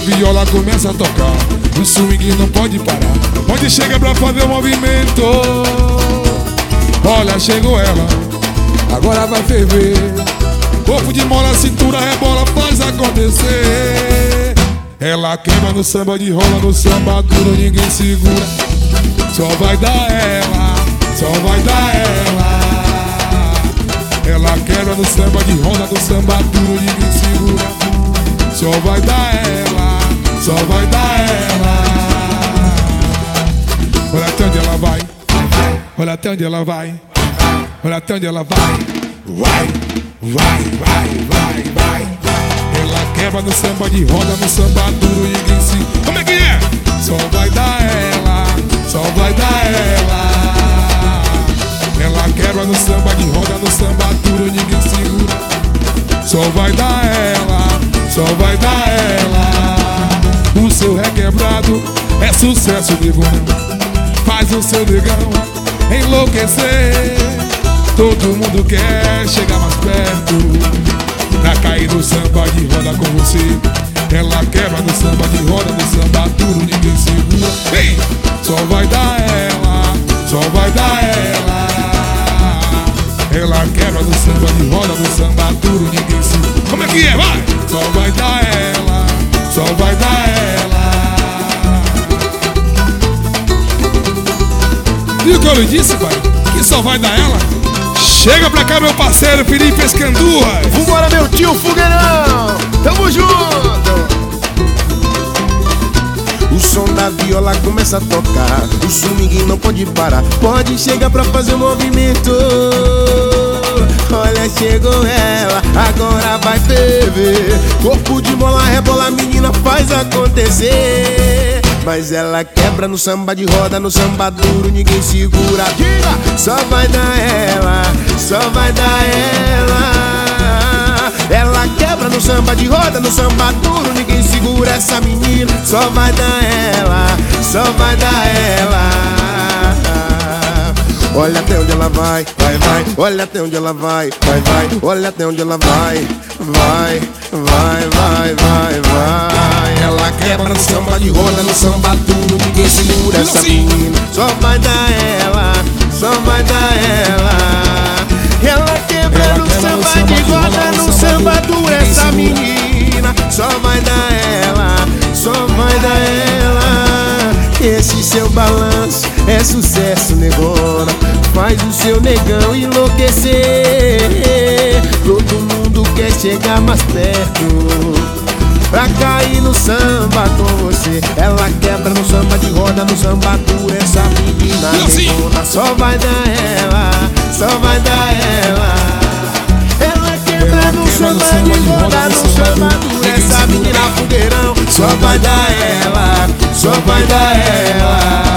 viola começa a tocar, o swing não pode parar. Onde chega pra fazer o movimento. Olha, chegou ela, agora vai ferver. Corpo de mola, cintura rebola, faz acontecer. Ela quebra no samba de rola, no samba duro, ninguém segura. Só vai dar ela, só vai dar ela. Ela quebra no samba de rola, no samba duro, ninguém segura. Só vai dar ela, só vai dar ela. Olha até onde ela vai, olha até onde ela vai, olha até onde ela vai. Vai, vai, vai, vai, vai. Ela quebra no samba de roda, no samba duro, ninguém se... Como é que é? Só vai dar ela, só vai dar ela. Ela quebra no samba de roda, no samba duro, ninguém segura. Só vai dar ela, só vai dar ela. O seu requebrado é sucesso, negão. Faz o seu negão enlouquecer. Todo mundo quer chegar mais perto pra cair no samba de roda com você. Ela quebra no samba de roda, no samba duro, ninguém segura. Ei! Só vai dar ela, só vai dar ela. Ela quebra no samba de roda, no samba duro, ninguém segura. Como é que é? Vai! Só vai dar ela, só vai dar ela. Viu o que eu lhe disse, pai? Que só vai dar ela? Chega pra cá, meu parceiro Felipe Escandurra. Vambora, meu tio Fogueirão. Tamo junto. O som da viola começa a tocar, o swing não pode parar. Pode chegar pra fazer o movimento. Olha, chegou ela, agora vai ferver. Corpo de mola rebola, a menina faz acontecer. Mas ela quebra no samba de roda, no samba duro, ninguém segura. Só vai dar ela, só vai dar ela. Ela quebra no samba de roda, no samba duro, ninguém segura essa menina. Só vai dar ela, só vai dar ela. Olha até onde ela vai, vai, vai. Olha até onde ela vai, vai, vai. Olha até onde ela vai, vai, vai, vai, vai, vai. Ela quebra no samba de roda, no samba duro, ninguém segura essa menina. Só vai dar ela, só vai dar ela. Ela quebra no samba de roda, no samba duro, essa menina. Só vai dar ela, só vai dar ela. Esse seu balanço é sucesso, negona. Faz o seu negão enlouquecer. Todo mundo quer chegar mais perto pra cair no samba com você. Ela quebra no samba de roda, no samba duro, essa menina negona. Só vai dar ela, só vai dar ela. Ela quebra no samba de roda, no samba duro, essa menina Fogueirão. Só vai dar ela, só vai dar ela.